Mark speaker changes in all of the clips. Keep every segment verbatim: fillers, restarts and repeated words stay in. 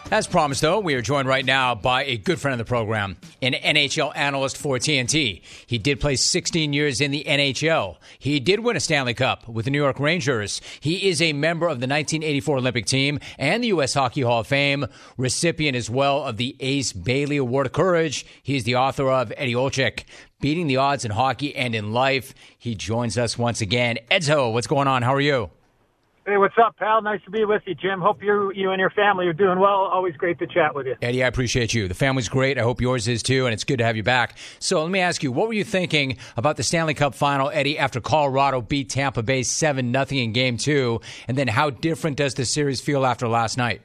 Speaker 1: As promised, though, we are joined right now by a good friend of the program, an N H L analyst for T N T. He did play sixteen years in the N H L. He did win a Stanley Cup with the New York Rangers. He is a member of the nineteen eighty-four Olympic team and the U S Hockey Hall of Fame, recipient as well of the Ace Bailey Award of Courage. He's the author of Eddie Olczyk, Beating the Odds in Hockey and in Life. He joins us once again. Edzo, what's going on? How are you?
Speaker 2: Hey, what's up, pal? Nice to be with you, Jim. Hope you you and your family are doing well. Always great to chat with you.
Speaker 1: Eddie, I appreciate you. The family's great. I hope yours is too, and it's good to have you back. So let me ask you, what were you thinking about the Stanley Cup final, Eddie, after Colorado beat Tampa Bay seven nothing in Game two? And then how different does the series feel after last night?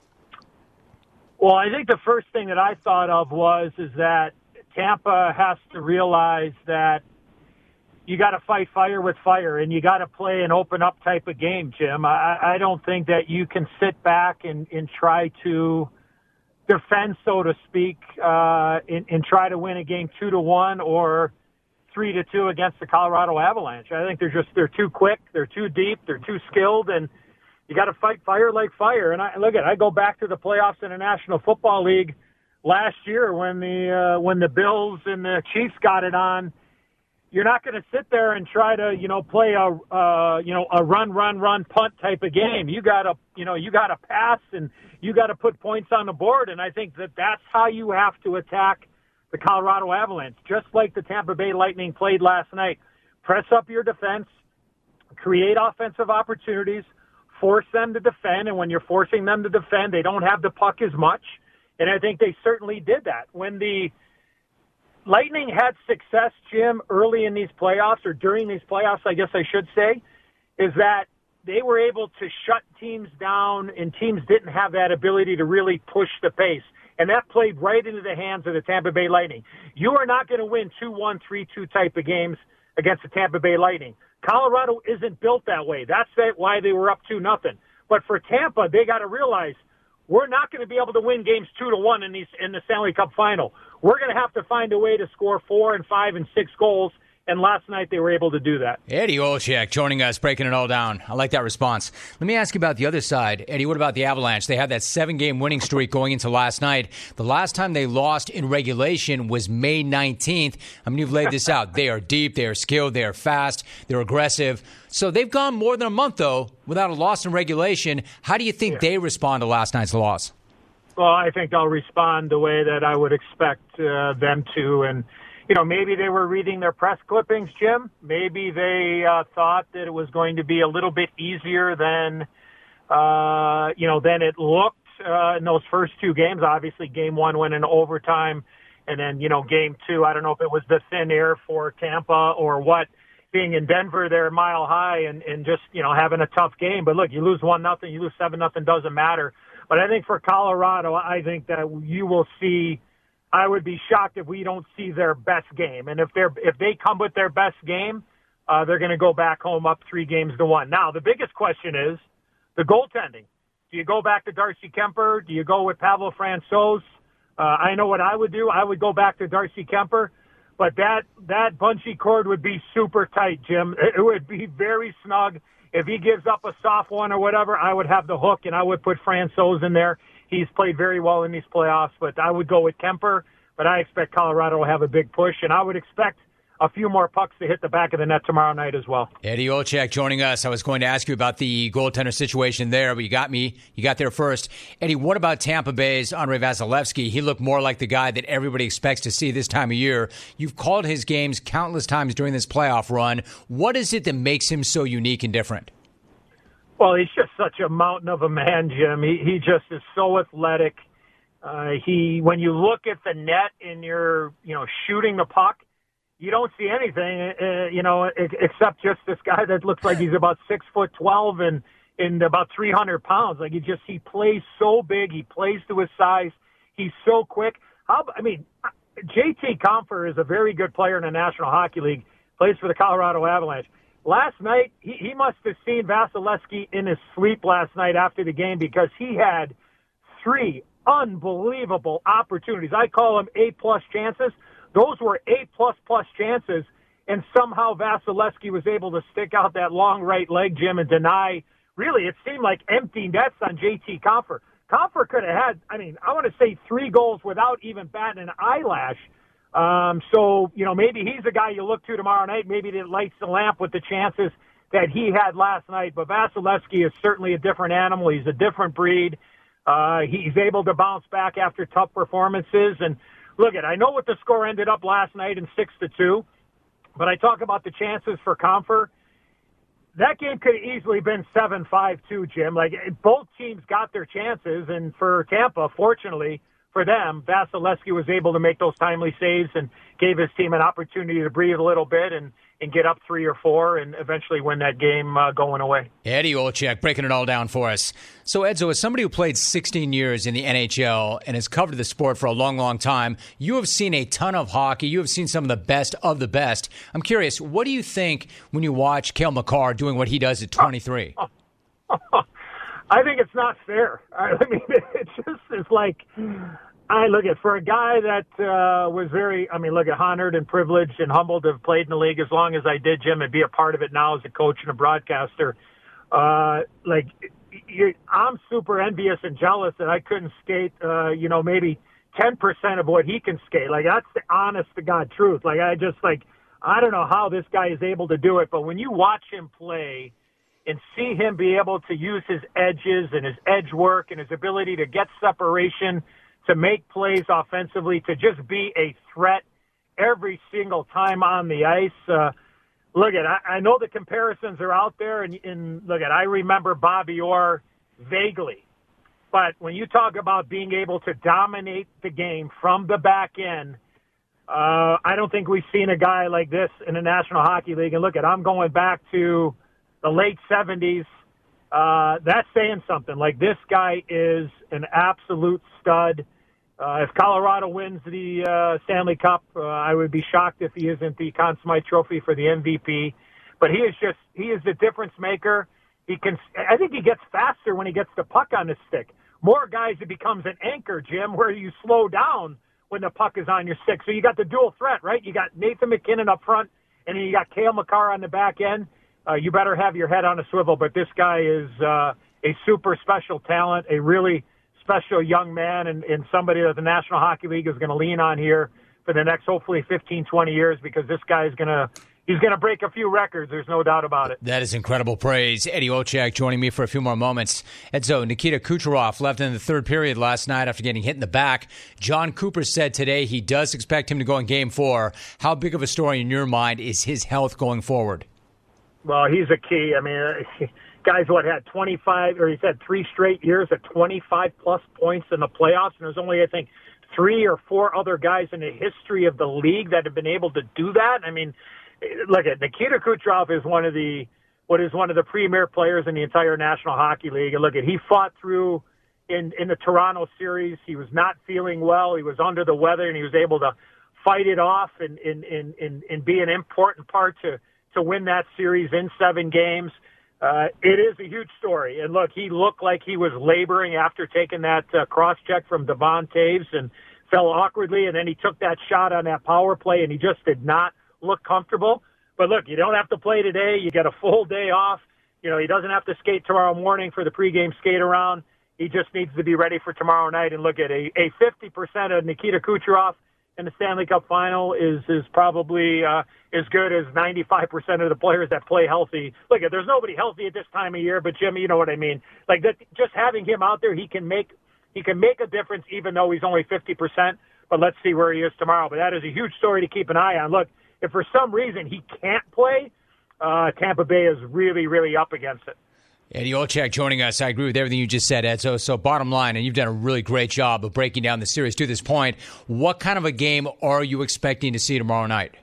Speaker 2: Well, I think the first thing that I thought of was is that Tampa has to realize that you got to fight fire with fire, and you got to play an open-up type of game, Jim. I, I don't think that you can sit back and, and try to defend, so to speak, uh, and, and try to win a game two to one or three to two against the Colorado Avalanche. I think they're just they're too quick, they're too deep, they're too skilled, and you got to fight fire like fire. And I look at I go back to the playoffs in the National Football League last year when the uh, when the Bills and the Chiefs got it on. You're not going to sit there and try to, you know, play a, uh, you know, a run, run, run, punt type of game. You got to, you know, you got to pass and you got to put points on the board. And I think that that's how you have to attack the Colorado Avalanche, just like the Tampa Bay Lightning played last night. Press up your defense, create offensive opportunities, force them to defend. And when you're forcing them to defend, they don't have the puck as much. And I think they certainly did that. When the Lightning had success, Jim, early in these playoffs, or during these playoffs, I guess I should say, is that they were able to shut teams down, and teams didn't have that ability to really push the pace. And that played right into the hands of the Tampa Bay Lightning. You are not going to win two one, three two type of games against the Tampa Bay Lightning. Colorado isn't built that way. That's why they were up two nothing. But for Tampa, they got to realize we're not going to be able to win games two to one in these in the Stanley Cup final. We're going to have to find a way to score four and five and six goals. And last night they were able to do that.
Speaker 1: Eddie Olczyk joining us, breaking it all down. I like that response. Let me ask you about the other side. Eddie, what about the Avalanche? They had that seven-game winning streak going into last night. The last time they lost in regulation was May nineteenth. I mean, you've laid this out. They are deep, they are skilled, they are fast, they're aggressive. So they've gone more than a month, though, without a loss in regulation. How do you think yeah. they respond to last night's loss?
Speaker 2: Well, I think they'll respond the way that I would expect uh, them to. And, you know, maybe they were reading their press clippings, Jim. Maybe they uh, thought that it was going to be a little bit easier than, uh, you know, than it looked uh, in those first two games. Obviously, game one went in overtime. And then, you know, game two, I don't know if it was the thin air for Tampa or what, being in Denver there mile high and, and just, you know, having a tough game. But, look, you lose one nothing, you lose seven nothing, doesn't matter. But I think for Colorado, I think that you will see, I would be shocked if we don't see their best game. And if they're if they come with their best game, uh, they're going to go back home up three games to one. Now, the biggest question is the goaltending. Do you go back to Darcy Kemper? Do you go with Pavel Francouz? Uh, I know what I would do. I would go back to Darcy Kemper. But that, that bungee cord would be super tight, Jim. It would be very snug. If he gives up a soft one or whatever, I would have the hook, and I would put Francouz in there. He's played very well in these playoffs, but I would go with Kemper. But I expect Colorado will have a big push, and I would expect a few more pucks to hit the back of the net tomorrow night as well.
Speaker 1: Eddie Olczyk joining us. I was going to ask you about the goaltender situation there, but you got me. You got there first. Eddie, what about Tampa Bay's Andrei Vasilevsky? He looked more like the guy that everybody expects to see this time of year. You've called his games countless times during this playoff run. What is it that makes him so unique and different?
Speaker 2: Well, he's just such a mountain of a man, Jim. He he just is so athletic. Uh, he when you look at the net and you're you know shooting the puck, you don't see anything, uh, you know, except just this guy that looks like he's about six foot twelve and and about three hundred pounds. Like he just he plays so big, he plays to his size. He's so quick. How I mean, J T Compher is a very good player in the National Hockey League. Plays for the Colorado Avalanche. Last night, he, he must have seen Vasilevsky in his sleep last night after the game because he had three unbelievable opportunities. I call them A-plus chances. Those were A-plus plus chances, and somehow Vasilevsky was able to stick out that long right leg, Jim, and deny, really, it seemed like empty nets on J T Compher. Compher could have had, I mean, I want to say three goals without even batting an eyelash. Um, so, you know, maybe he's the guy you look to tomorrow night. Maybe it lights the lamp with the chances that he had last night. But Vasilevsky is certainly a different animal. He's a different breed. Uh, he's able to bounce back after tough performances. And look at, I know what the score ended up last night in six to two, but I talk about the chances for Compher. That game could have easily been seven five too, Jim. Like, both teams got their chances, and for Tampa, fortunately for them, Vasilevsky was able to make those timely saves and gave his team an opportunity to breathe a little bit and, and get up three or four and eventually win that game uh, going away.
Speaker 1: Eddie Olczyk breaking it all down for us. So, Edzo, as somebody who played sixteen years in the N H L and has covered the sport for a long, long time, you have seen a ton of hockey. You have seen some of the best of the best. I'm curious, what do you think when you watch Cale Makar doing what he does at twenty-three?
Speaker 2: Oh, oh, oh. I think it's not fair. I mean, it just is like, I look at, for a guy that uh, was very, I mean, look at honored and privileged and humbled to have played in the league as long as I did, Jim, and be a part of it now as a coach and a broadcaster. Uh, like, you're, I'm super envious and jealous that I couldn't skate, uh, you know, maybe ten percent of what he can skate. Like, that's the honest to God truth. Like, I just, like, I don't know how this guy is able to do it, but when you watch him play and see him be able to use his edges and his edge work and his ability to get separation, to make plays offensively, to just be a threat every single time on the ice. Uh, look at, I, I know the comparisons are out there, and, and look at, I remember Bobby Orr vaguely, but when you talk about being able to dominate the game from the back end, uh, I don't think we've seen a guy like this in the National Hockey League. And look at, I'm going back to the late seventies. Uh, that's saying something. Like, this guy is an absolute stud. Uh, if Colorado wins the uh, Stanley Cup, uh, I would be shocked if he isn't the Conn Smythe Trophy for the M V P. But he is just, he is the difference maker. He can, I think he gets faster when he gets the puck on his stick. More guys, it becomes an anchor, Jim, where you slow down when the puck is on your stick. So you got the dual threat, right? You got Nathan MacKinnon up front, and then you got Cale Makar on the back end. Uh, you better have your head on a swivel, but this guy is uh, a super special talent, a really special young man, and, and somebody that the National Hockey League is going to lean on here for the next, hopefully, fifteen, twenty years, because this guy is going to he's going to break a few records. There's no doubt about it.
Speaker 1: That is incredible praise. Eddie Olczyk joining me for a few more moments. And so Nikita Kucherov left in the third period last night after getting hit in the back. John Cooper said today he does expect him to go in game four. How big of a story in your mind is his health going forward?
Speaker 2: Well, he's a key. I mean, guys, what, had twenty-five, or he's had three straight years at twenty-five plus points in the playoffs, and there's only, I think, three or four other guys in the history of the league that have been able to do that. I mean, look at Nikita Kucherov is one of the what is one of the premier players in the entire National Hockey League. And look at, he fought through in in the Toronto series. He was not feeling well. He was under the weather, and he was able to fight it off and and and and, and be an important part to. to win that series in seven games. Uh, it is a huge story. And look, he looked like he was laboring after taking that uh, cross-check from Devon Toews and fell awkwardly, and then he took that shot on that power play, and he just did not look comfortable. But look, you don't have to play today. You get a full day off. You know, he doesn't have to skate tomorrow morning for the pregame skate-around. He just needs to be ready for tomorrow night. And look at a, a fifty percent of Nikita Kucherov in the Stanley Cup final is is probably uh, as good as ninety-five percent of the players that play healthy. Look, there's nobody healthy at this time of year, but Jimmy, you know what I mean. Like that, just having him out there, he can make he can make a difference, even though he's only fifty percent. But let's see where he is tomorrow. But that is a huge story to keep an eye on. Look, if for some reason he can't play, uh, Tampa Bay is really, really up against it.
Speaker 1: Eddie Olczyk joining us. I agree with everything you just said, Ed. So, so bottom line, and you've done a really great job of breaking down the series to this point, what kind of a game are you expecting to see tomorrow night?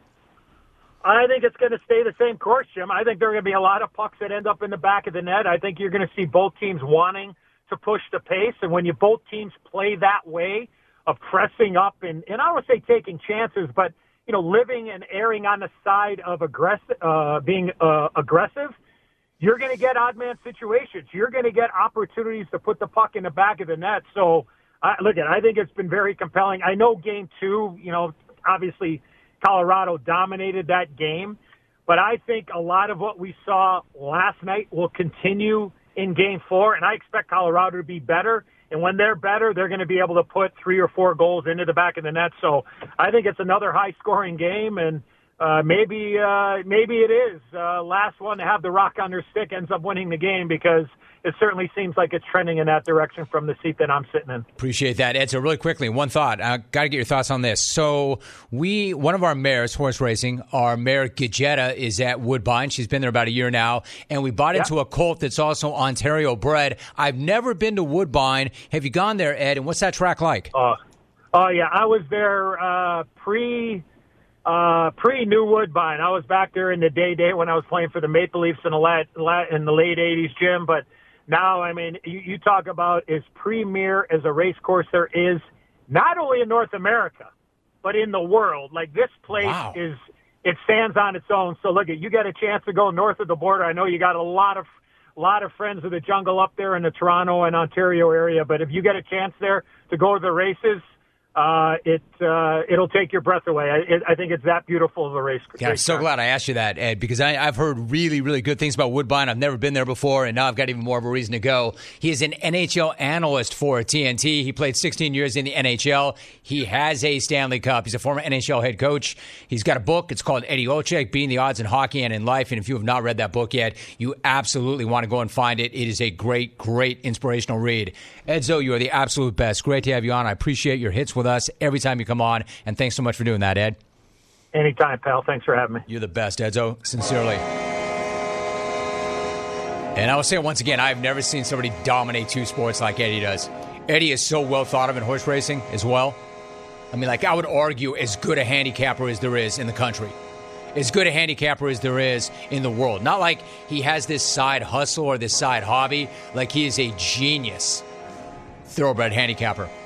Speaker 2: I think it's going to stay the same course, Jim. I think there are going to be a lot of pucks that end up in the back of the net. I think you're going to see both teams wanting to push the pace, and when you both teams play that way of pressing up and, and I don't want to say taking chances, but, you know, living and erring on the side of aggressive, uh, being uh, aggressive, you're going to get odd man situations. You're going to get opportunities to put the puck in the back of the net. So, uh, look, at I think it's been very compelling. I know game two, you know, obviously Colorado dominated that game, but I think a lot of what we saw last night will continue in game four, and I expect Colorado to be better And when they're better, they're going to be able to put three or four goals into the back of the net. So I think it's another high-scoring game, and uh, maybe uh, maybe it is. Uh, last one to have the rock on their stick ends up winning the game, because it certainly seems like it's trending in that direction from the seat that I'm sitting in.
Speaker 1: Appreciate that, Ed. So really quickly, one thought. I got to get your thoughts on this. So we, one of our mares, horse racing, our mare Gajetta is at Woodbine. She's been there about a year now. And we bought into yeah. a colt that's also Ontario bred. I've never been to Woodbine. Have you gone there, Ed? And what's that track like?
Speaker 2: Oh, uh, uh, yeah. I was there uh, pre... Uh, pre-New Woodbine. I was back there in the day-day when I was playing for the Maple Leafs in the, lat, lat, in the late eighties, Jim. But now, I mean, you, you talk about as premier as a race course there is, not only in North America, but in the world. Like, this place
Speaker 1: wow.
Speaker 2: is, it stands on its own. So, look, you got a chance to go north of the border. I know you got a lot of a lot of friends of the jungle up there in the Toronto and Ontario area, but if you get a chance there to go to the races, Uh, it, uh, it'll take your breath away. I, it, I think it's that beautiful of a race.
Speaker 1: Yeah, I'm so glad I asked you that, Ed, because I, I've heard really, really good things about Woodbine. I've never been there before, and now I've got even more of a reason to go. He is an N H L analyst for T N T. He played sixteen years in the N H L. He has a Stanley Cup. He's a former N H L head coach. He's got a book. It's called Eddie Olczyk, Beating the Odds in Hockey and in Life. And if you have not read that book yet, you absolutely want to go and find it. It is a great, great inspirational read. Edzo, you are the absolute best. Great to have you on. I appreciate your hits with us every time you come on, and thanks so much for doing that, Ed.
Speaker 2: Anytime, pal. Thanks for having me.
Speaker 1: You're the best, Edzo. Sincerely. And I will say it once again, I've never seen somebody dominate two sports like Eddie does. Eddie is so well thought of in horse racing as well. I mean, like, I would argue as good a handicapper as there is in the country. As good a handicapper as there is in the world. Not like he has this side hustle or this side hobby. Like, he is a genius thoroughbred handicapper.